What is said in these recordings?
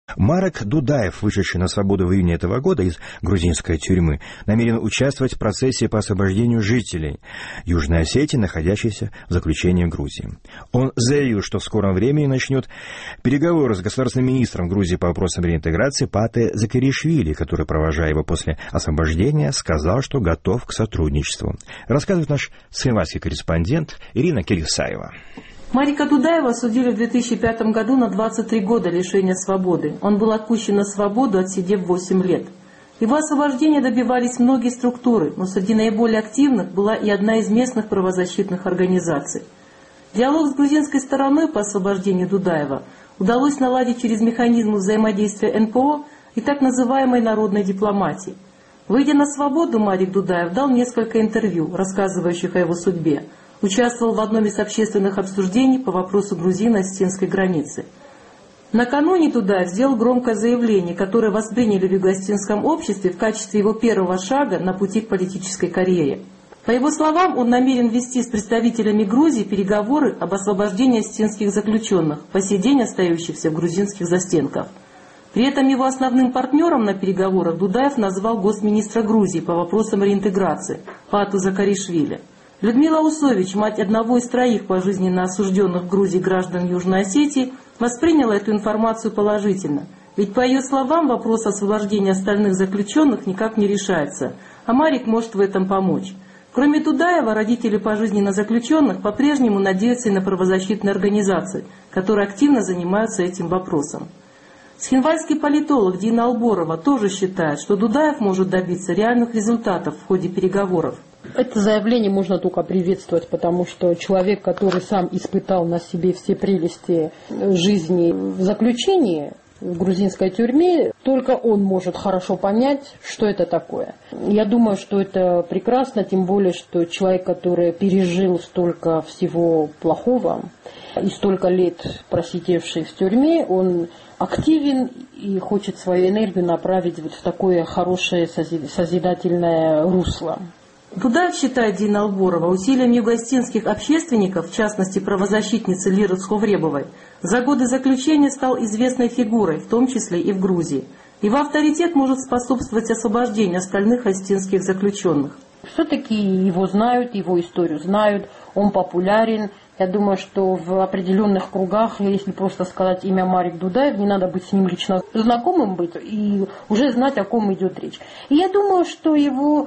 Марек Дудаев, вышедший на свободу в июне этого года из грузинской тюрьмы, намерен участвовать в процессе по освобождению жителей Южной Осетии, находящихся в заключении в Грузии. Он заявил, что в скором времени начнет переговоры с государственным министром Грузии по вопросам реинтеграции Пате Закаришвили, который, провожая его после освобождения, сказал, что готов к сотрудничеству. Рассказывает наш схематский корреспондент Ирина Кирисаева. Марека Дудаева осудили в 2005 году на 23 года лишения свободы. Он был отпущен на свободу, отсидев 8 лет. Его освобождения добивались многие структуры, но среди наиболее активных была и одна из местных правозащитных организаций. Диалог с грузинской стороной по освобождению Дудаева удалось наладить через механизмы взаимодействия НПО и так называемой народной дипломатии. Выйдя на свободу, Марек Дудаев дал несколько интервью, рассказывающих о его судьбе. Участвовал в одном из общественных обсуждений по вопросу грузино-осетинской границы. Накануне Дудаев сделал громкое заявление, которое восприняли в юго-осетинском обществе в качестве его первого шага на пути к политической карьере. По его словам, он намерен вести с представителями Грузии переговоры об освобождении осетинских заключенных, по сей день остающихся в грузинских застенках. При этом его основным партнером на переговорах Дудаев назвал госминистра Грузии по вопросам реинтеграции Пату Закаришвили. Людмила Усович, мать одного из 3 пожизненно осужденных в Грузии граждан Южной Осетии, восприняла эту информацию положительно. Ведь, по ее словам, вопрос освобождения остальных заключенных никак не решается, а Марек может в этом помочь. Кроме Дудаева, родители пожизненно заключенных по-прежнему надеются и на правозащитные организации, которые активно занимаются этим вопросом. Схинвальский политолог Дина Алборова тоже считает, что Дудаев может добиться реальных результатов в ходе переговоров. Это заявление можно только приветствовать, потому что человек, который сам испытал на себе все прелести жизни в заключении, в грузинской тюрьме, только он может хорошо понять, что это такое. Я думаю, что это прекрасно, тем более, что человек, который пережил столько всего плохого и столько лет просидевший в тюрьме, он активен и хочет свою энергию направить вот в такое хорошее созидательное русло. Дудаев, считает Дина Алборова, усилием юго-осетинских общественников, в частности правозащитницы Лиры Сховребовой, за годы заключения стал известной фигурой, в том числе и в Грузии. Его авторитет может способствовать освобождению остальных осетинских заключенных. Все-таки его знают, его историю знают, он популярен. Я думаю, что в определенных кругах, если просто сказать имя Марек Дудаев, не надо быть с ним лично знакомым быть и уже знать, о ком идет речь. И я думаю, что его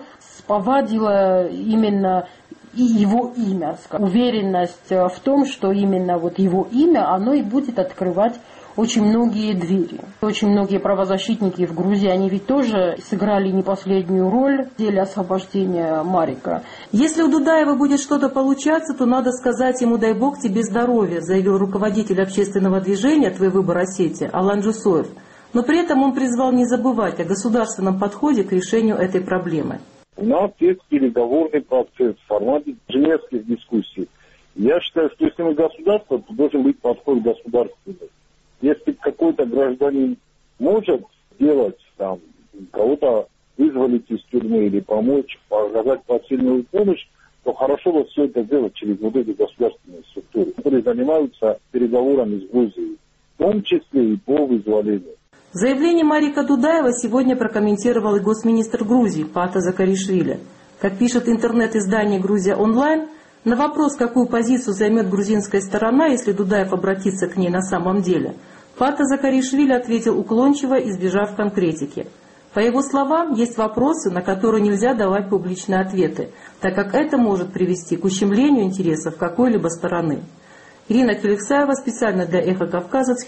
повадило именно и его имя, уверенность в том, что именно вот его имя, оно и будет открывать очень многие двери. Очень многие правозащитники в Грузии, они ведь тоже сыграли не последнюю роль в деле освобождения Марека. Если у Дудаева будет что-то получаться, то надо сказать ему «дай Бог тебе здоровья», заявил руководитель общественного движения «Твой выбор Осетия» Алан Джусоев. Но при этом он призвал не забывать о государственном подходе к решению этой проблемы. У нас есть переговорный процесс в формате женевских дискуссий. Я считаю, что если мы государство, то должен быть подход государственный. Если какой-то гражданин может сделать, там, кого-то вызволить из тюрьмы или помочь, оказать посильную помощь, то хорошо бы все это сделать через вот эти государственные структуры, которые занимаются переговорами с Грузией, в том числе и по вызволению. Заявление Марека Дудаева сегодня прокомментировал и госминистр Грузии Пата Закаришвили. Как пишет интернет-издание «Грузия онлайн», на вопрос, какую позицию займет грузинская сторона, если Дудаев обратится к ней на самом деле, Пата Закаришвили ответил уклончиво, избежав конкретики. По его словам, есть вопросы, на которые нельзя давать публичные ответы, так как это может привести к ущемлению интересов какой-либо стороны. Ирина Кирисаева специально для «Эхо Кавказа».